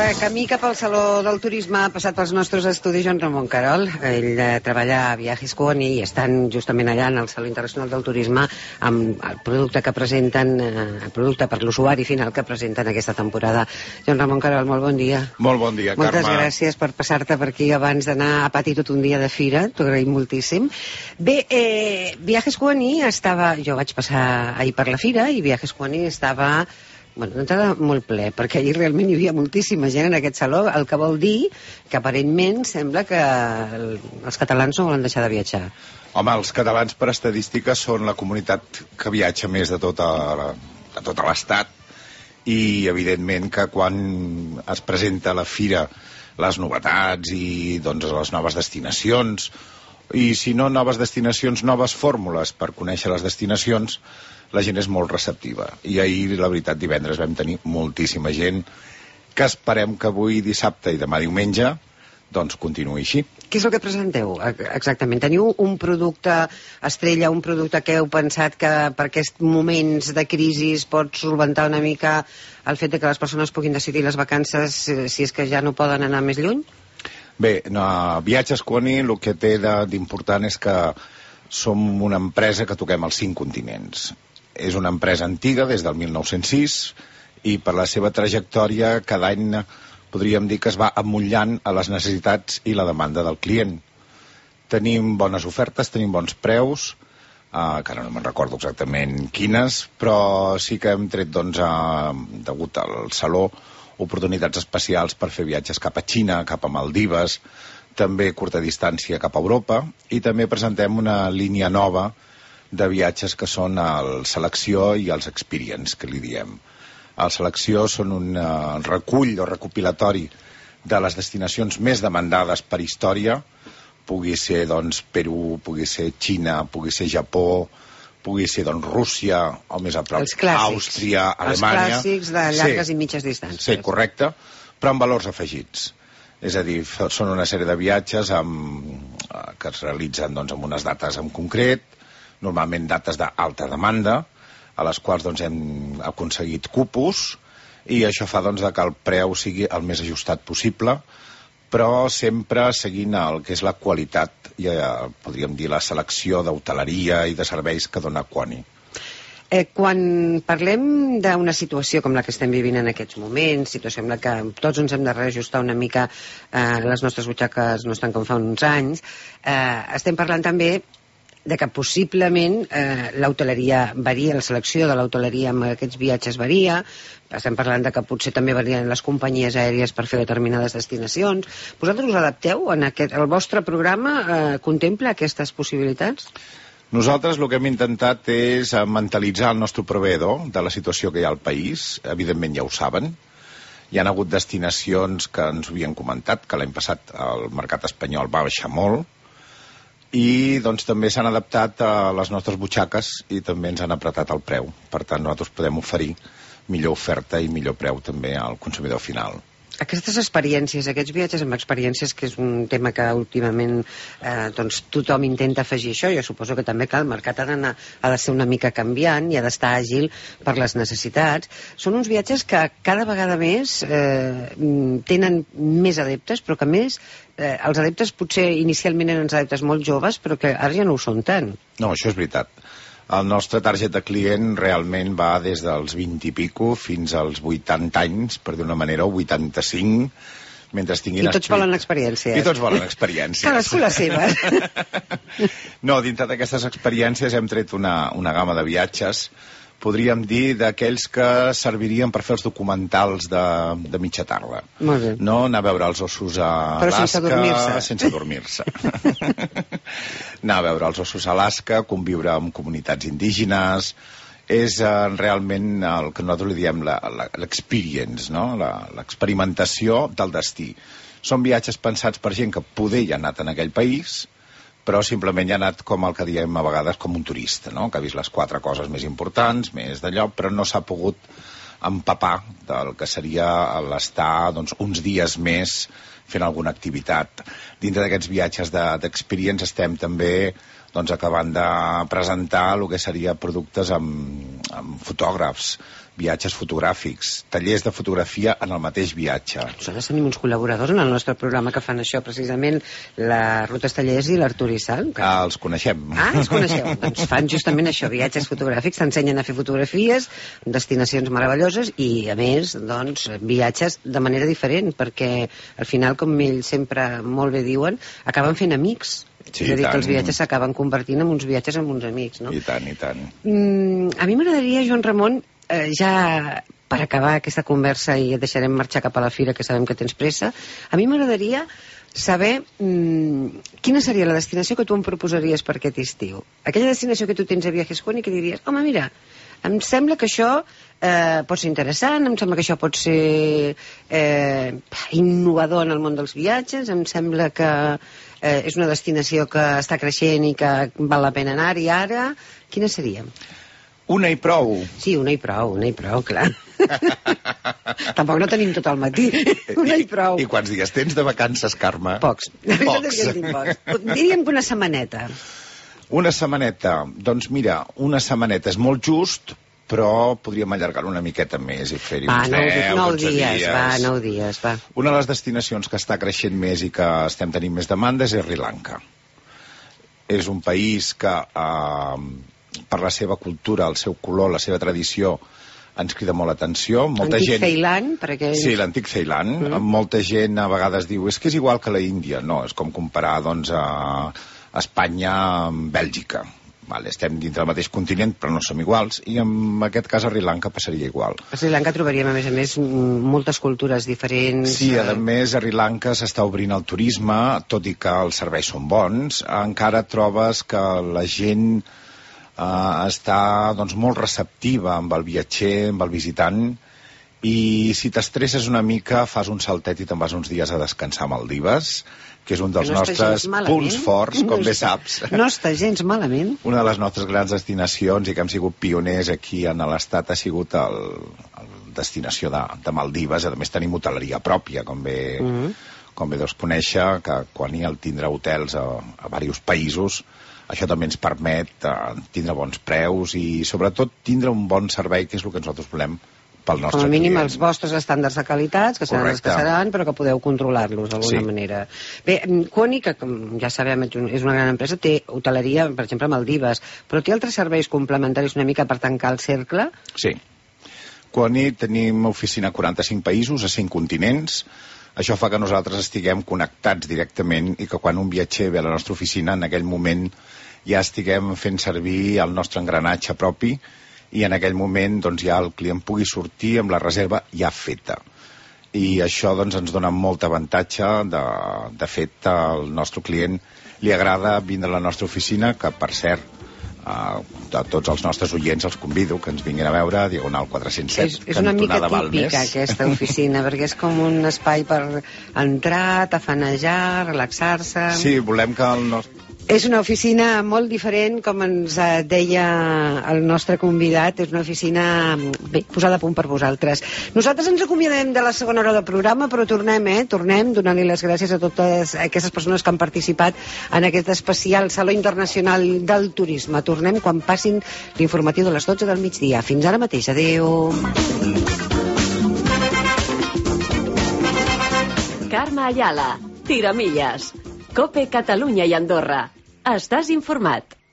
De camí cap al Saló del Turisme ha passat pels nostres estudis Joan Ramon Querol. Ell treballa a Viajes Kuoni i estan justament allà en el Saló Internacional del Turisme amb el producte que presenten, el producte per l'usuari final que presenten aquesta temporada. Joan Ramon Querol, molt bon dia. Molt bon dia, Carme. Moltes gràcies per passar-te per aquí abans d'anar a patir tot un dia de fira. T'ho agraïm moltíssim. Bé, Viajes Kuoni estava... Jo vaig passar ahir per la fira i Viajes Kuoni estava... Bueno, d'entrada molt ple, perquè ahir realment hi havia moltíssima gent en aquest saló, el que vol dir que aparentment sembla que els catalans no volen deixar de viatjar. Home, els catalans per estadística són la comunitat que viatja més de tot l'estat i evidentment que quan es presenta a la fira les novetats i doncs les noves destinacions i si no noves destinacions, noves fórmules per conèixer les destinacions, la gent és molt receptiva. I ahir, la veritat, divendres vam tenir moltíssima gent que esperem que avui dissabte i demà diumenge doncs continuï així. Què és el que presenteu exactament? Teniu un producte estrella, un producte que heu pensat que per aquests moments de crisi pot solventar una mica el fet de que les persones puguin decidir les vacances si és que ja no poden anar més lluny? Bé, Viatges Kuoni el que té d'important és que som una empresa que toquem els 5 continents. És una empresa antiga, des del 1906, i per la seva trajectòria cada any podríem dir que es va emmotllant a les necessitats i la demanda del client. Tenim bones ofertes, tenim bons preus, que ara no me'n recordo exactament quines, però sí que hem tret, doncs, degut al saló, oportunitats especials per fer viatges cap a Xina, cap a Maldives, també curta distància cap a Europa, i també presentem una línia nova de viatges que són el Selecció i els Experience, que li diem. El Selecció són un recull o recopilatori de les destinacions més demandades per història, pugui ser doncs Perú, pugui ser Xina, pugui ser Japó, pugui ser doncs Rússia, o més a prop, Àustria, Alemanya... Els clàssics de llargues i mitges distàncies. Sí, correcte, però amb valors afegits. És a dir, són una sèrie de viatges que es realitzen doncs, amb unes dates en concret, normalment dates d'alta demanda, a les quals doncs, hem aconseguit cupos, i això fa doncs, que el preu sigui el més ajustat possible, però sempre seguint el que és la qualitat i podríem dir la selecció d'hoteleria i de serveis que dona Kuoni. Quan parlem d'una situació com la que estem vivint en aquests moments, situació en la que tots ens hem de reajustar una mica, les nostres butxaques no estan com fa uns anys, estem parlant també de que possiblement l'hoteleria varia, la selecció de l'hoteleria amb aquests viatges varia, estem parlant de que potser també varien les companyies aèries per fer determinades destinacions. Vosaltres us adapteu? El vostre programa contempla aquestes possibilitats? Nosaltres el que hem intentat és mentalitzar el nostre proveïdor de la situació que hi ha al país. Evidentment ja ho saben. Hi ha hagut destinacions que ens havien comentat que l'any passat el mercat espanyol va baixar molt i doncs també s'han adaptat a les nostres butxaques i també ens han apretat el preu. Per tant, nosaltres podem oferir millor oferta i millor preu també al consumidor final. Aquestes experiències, aquests viatges amb experiències, que és un tema que últimament doncs, tothom intenta afegir això, jo suposo que també el mercat ha de ser una mica canviant i ha d'estar àgil per les necessitats. Són uns viatges que cada vegada més tenen més adeptes, però que més els adeptes potser inicialment eren uns adeptes molt joves, però que ara ja no ho són tant. No, això és veritat. El nostre target de client realment va des dels 20 i pico fins als 80 anys, per dir una manera, o 85, mentre tinguin... I tots volen experiències. I tots volen experiències. Cadascú la seva. No, dintre d'aquestes experiències hem tret una gamma de viatges, podríem dir, d'aquells que servirien per fer els documentals de mitja tarda. Molt bé. No anar a veure els ossos a Alaska... Però sense dormir-se. Sense dormir-se. Anar a veure els ossos a Alaska, conviure amb comunitats indígenes... És realment el que nosaltres li diem l'experience, no? L'experimentació del destí. Són viatges pensats per gent que poder ja ha anat en aquell país, però simplement ja ha anat com el que diem a vegades com un turista, no? Que ha vist les 4 coses més importants, més d'allò, però no s'ha pogut empapar del que seria l'estar doncs, uns dies més fent alguna activitat. Dintre d'aquests viatges d'experience estem també doncs, acabant de presentar el que seria productes amb amb fotògrafs, viatges fotogràfics, tallers de fotografia en el mateix viatge. Nosaltres tenim uns col·laboradors en el nostre programa que fan això, precisament la Rutes Tallers i l'Artur Issal. Els coneixem. Els coneixeu. Doncs fan justament això, viatges fotogràfics, t'ensenyen a fer fotografies, destinacions meravelloses i, a més, doncs, viatges de manera diferent, perquè al final, com ells sempre molt bé diuen, acaben fent amics. Sí, és a dir, que els viatges s'acaben convertint en uns viatges amb uns amics, no? I tant, i tant. A mi m'agradaria, Joan Ramon, ja per acabar aquesta conversa i et deixarem marxar cap a la fira, que sabem que tens pressa, a mi m'agradaria saber quina seria la destinació que tu em proposaries per aquest estiu. Aquella destinació que tu tens a Viajes Juan i que diries, home, mira, em sembla que això pot ser interessant, em sembla que això pot ser innovador en el món dels viatges, em sembla que és una destinació que està creixent i que val la pena anar-hi ara. Quina seria? Una i prou. Sí, una i prou, clar. Tampoc no tenim tot el matí. Una i prou. I quants dies tens de vacances, Carme? Pocs. Diríem que una setmaneta. Una setmaneta. Doncs mira, una setmaneta és molt just, però podríem allargar una miqueta més i fer-hi uns 10, 11 dies. 9 dies, va. Una de les destinacions que està creixent més i que estem tenint més demanda és Sri Lanka. És un país que, per la seva cultura, el seu color, la seva tradició, ens crida molt l'atenció. Antic Ceilan, per aquells... Sí, l'antic Ceilan. Molta gent a vegades diu és que és igual que la Índia. No, és com comparar, doncs, a Espanya amb Bèlgica. Vale, estem dintre del mateix continent, però no som iguals, i en aquest cas a Sri Lanka passaria igual. A Sri Lanka trobaríem, a més, moltes cultures diferents. Sí, a més, a Sri Lanka s'està obrint el turisme, tot i que els serveis són bons, encara trobes que la gent està doncs, molt receptiva amb el viatger, amb el visitant, i si t'estresses una mica fas un saltet i te'n vas uns dies a descansar a Maldives, que és un dels nostres punts forts, com bé saps. No està gens malament. Una de les nostres grans destinacions i que hem sigut pioners aquí en l'estat ha sigut el destinació de Maldives. A més tenim hoteleria pròpia, com bé deus conèixer, que quan hi ha el tindre hotels a diversos països, això també ens permet tindre bons preus i sobretot tindre un bon servei, que és el que nosaltres volem pel nostre client. Com a mínim client. Els vostres estàndards de qualitat, que seran els que seran, però que podeu controlar-los d'alguna manera. Bé, Kuoni, que com ja sabem és una gran empresa, té hoteleria, per exemple, a Maldives, però té altres serveis complementaris una mica per tancar el cercle? Sí. Kuoni tenim oficina a 45 països, a 5 continents. Això fa que nosaltres estiguem connectats directament i que quan un viatger ve a la nostra oficina, en aquell moment ja estiguem fent servir el nostre engranatge propi i en aquell moment doncs, ja el client pugui sortir amb la reserva ja feta. I això doncs, ens dona molt avantatge. De fet, al nostre client li agrada vindre a la nostra oficina, que per cert, de tots els nostres oients els convido que ens vinguin a veure a Diagonal 407. És una mica típica aquesta oficina, perquè és com un espai per entrar, tafanejar, relaxar-se... Sí, volem que el nostre... És una oficina molt diferent, com ens deia el nostre convidat, és una oficina posada a punt per vosaltres. Nosaltres ens acomiadem de la segona hora del programa, però tornem donant-li les gràcies a totes aquestes persones que han participat en aquest especial Saló Internacional del Turisme. Tornem quan passin l'informatiu de les 12 del migdia. Fins ara mateix. Adéu. Carme Ayala, Tiramillas, COPE Catalunya i Andorra. Estàs informat.